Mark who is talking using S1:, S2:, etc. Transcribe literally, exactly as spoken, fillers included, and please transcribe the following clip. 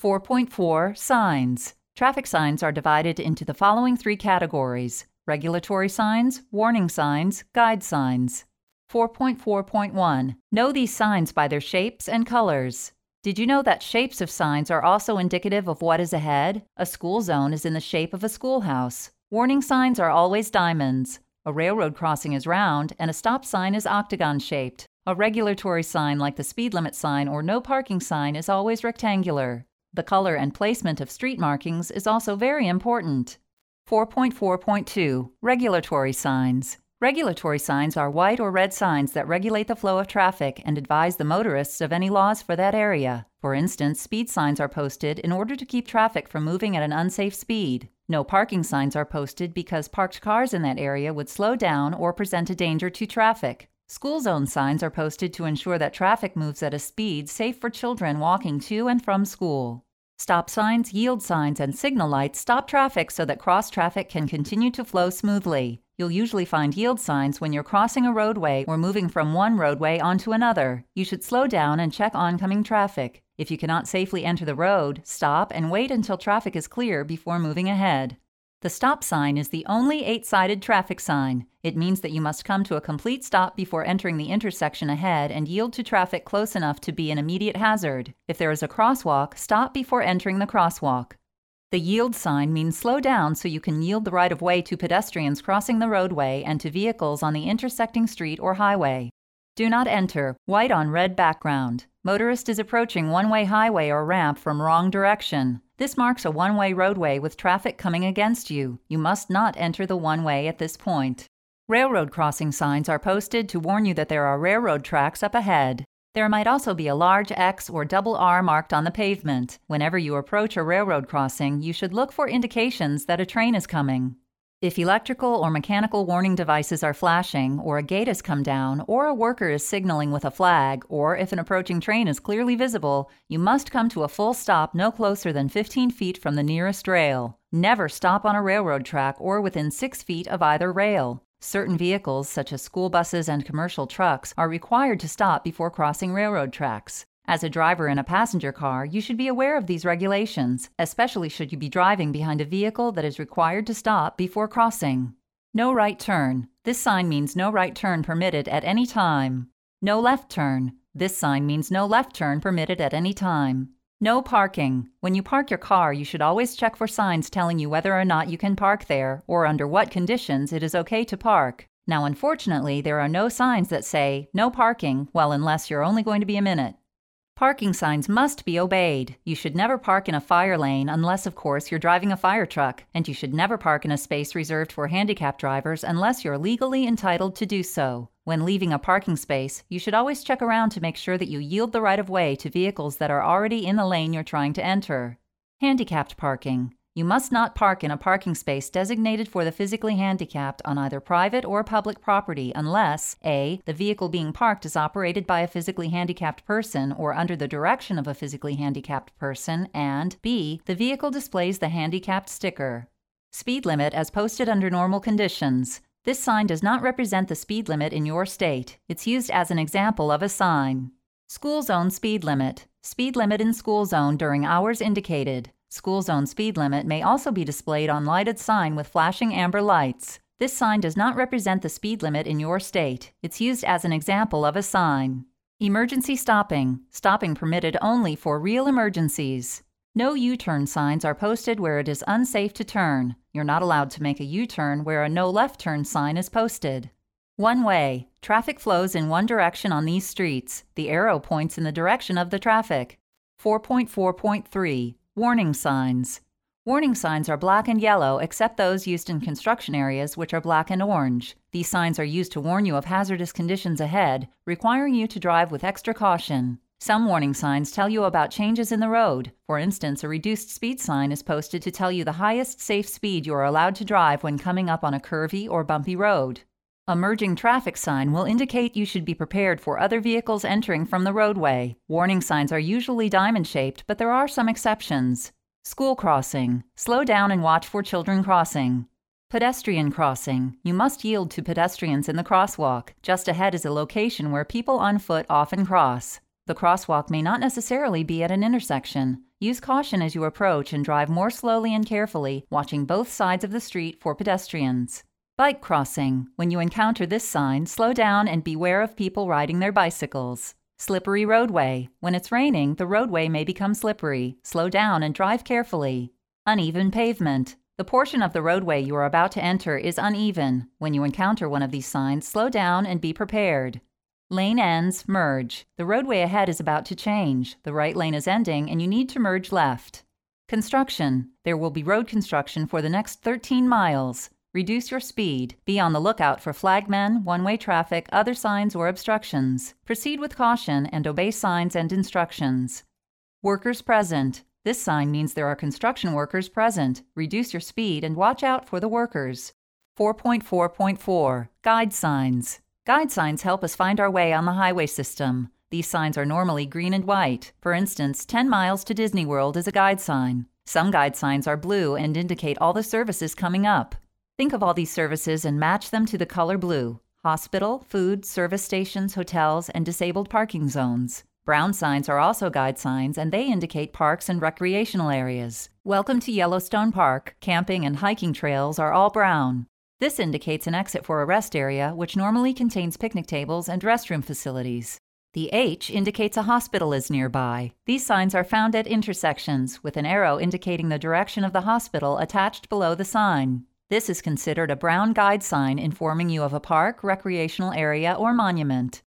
S1: four point four Signs. Traffic signs are divided into the following three categories: regulatory signs, warning signs, guide signs. four point four point one. Know these signs by their shapes and colors. Did you know that shapes of signs are also indicative of what is ahead? A school zone is in the shape of a schoolhouse. Warning signs are always diamonds. A railroad crossing is round, and a stop sign is octagon-shaped. A regulatory sign like the speed limit sign or no parking sign is always rectangular. The color and placement of street markings is also very important. four point four point two. Regulatory signs. Regulatory signs are white or red signs that regulate the flow of traffic and advise the motorists of any laws for that area. For instance, speed signs are posted in order to keep traffic from moving at an unsafe speed. No parking signs are posted because parked cars in that area would slow down or present a danger to traffic. School zone signs are posted to ensure that traffic moves at a speed safe for children walking to and from school. Stop signs, yield signs, and signal lights stop traffic so that cross traffic can continue to flow smoothly. You'll usually find yield signs when you're crossing a roadway or moving from one roadway onto another. You should slow down and check oncoming traffic. If you cannot safely enter the road, stop and wait until traffic is clear before moving ahead. The stop sign is the only eight-sided traffic sign. It means that you must come to a complete stop before entering the intersection ahead and yield to traffic close enough to be an immediate hazard. If there is a crosswalk, stop before entering the crosswalk. The yield sign means slow down so you can yield the right-of-way to pedestrians crossing the roadway and to vehicles on the intersecting street or highway. Do not enter. White on red background. Motorist is approaching one-way highway or ramp from wrong direction. This marks a one-way roadway with traffic coming against you. You must not enter the one-way at this point. Railroad crossing signs are posted to warn you that there are railroad tracks up ahead. There might also be a large X or double R marked on the pavement. Whenever you approach a railroad crossing, you should look for indications that a train is coming. If electrical or mechanical warning devices are flashing, or a gate has come down, or a worker is signaling with a flag, or if an approaching train is clearly visible, you must come to a full stop no closer than fifteen feet from the nearest rail. Never stop on a railroad track or within six feet of either rail. Certain vehicles, such as school buses and commercial trucks, are required to stop before crossing railroad tracks. As a driver in a passenger car, you should be aware of these regulations, especially should you be driving behind a vehicle that is required to stop before crossing. No right turn. This sign means no right turn permitted at any time. No left turn. This sign means no left turn permitted at any time. No parking. When you park your car, you should always check for signs telling you whether or not you can park there, or under what conditions it is okay to park. Now, unfortunately, there are no signs that say, no parking, well, unless you're only going to be a minute. Parking signs must be obeyed. You should never park in a fire lane unless, of course, you're driving a fire truck, and you should never park in a space reserved for handicapped drivers unless you're legally entitled to do so. When leaving a parking space, you should always check around to make sure that you yield the right-of-way to vehicles that are already in the lane you're trying to enter. Handicapped parking. You must not park in a parking space designated for the physically handicapped on either private or public property unless A. the vehicle being parked is operated by a physically handicapped person or under the direction of a physically handicapped person, and B. the vehicle displays the handicapped sticker. Speed limit as posted under normal conditions. This sign does not represent the speed limit in your state. It's used as an example of a sign. School zone speed limit. Speed limit in school zone during hours indicated. School zone speed limit may also be displayed on lighted sign with flashing amber lights. This sign does not represent the speed limit in your state. It's used as an example of a sign. Emergency stopping. Stopping permitted only for real emergencies. No U-turn signs are posted where it is unsafe to turn. You're not allowed to make a U-turn where a no left turn sign is posted. One way. Traffic flows in one direction on these streets. The arrow points in the direction of the traffic. four point four point three. Warning signs. Warning signs are black and yellow except those used in construction areas, which are black and orange. These signs are used to warn you of hazardous conditions ahead, requiring you to drive with extra caution. Some warning signs tell you about changes in the road. For instance, a reduced speed sign is posted to tell you the highest safe speed you are allowed to drive when coming up on a curvy or bumpy road. A merging traffic sign will indicate you should be prepared for other vehicles entering from the roadway. Warning signs are usually diamond-shaped, but there are some exceptions. School crossing. Slow down and watch for children crossing. Pedestrian crossing. You must yield to pedestrians in the crosswalk. Just ahead is a location where people on foot often cross. The crosswalk may not necessarily be at an intersection. Use caution as you approach and drive more slowly and carefully, watching both sides of the street for pedestrians. Bike crossing. When you encounter this sign, slow down and beware of people riding their bicycles. Slippery roadway. When it's raining, the roadway may become slippery. Slow down and drive carefully. Uneven pavement. The portion of the roadway you are about to enter is uneven. When you encounter one of these signs, slow down and be prepared. Lane ends, merge. The roadway ahead is about to change. The right lane is ending and you need to merge left. Construction. There will be road construction for the next thirteen miles. Reduce your speed. Be on the lookout for flagmen, one-way traffic, other signs, or obstructions. Proceed with caution and obey signs and instructions. Workers present. This sign means there are construction workers present. Reduce your speed and watch out for the workers. four point four point four. Guide signs. Guide signs help us find our way on the highway system. These signs are normally green and white. For instance, ten miles to Disney World is a guide sign. Some guide signs are blue and indicate all the services coming up. Think of all these services and match them to the color blue. Hospital, food, service stations, hotels, and disabled parking zones. Brown signs are also guide signs, and they indicate parks and recreational areas. Welcome to Yellowstone Park. Camping and hiking trails are all brown. This indicates an exit for a rest area, which normally contains picnic tables and restroom facilities. The H indicates a hospital is nearby. These signs are found at intersections, with an arrow indicating the direction of the hospital attached below the sign. This is considered a brown guide sign informing you of a park, recreational area, or monument.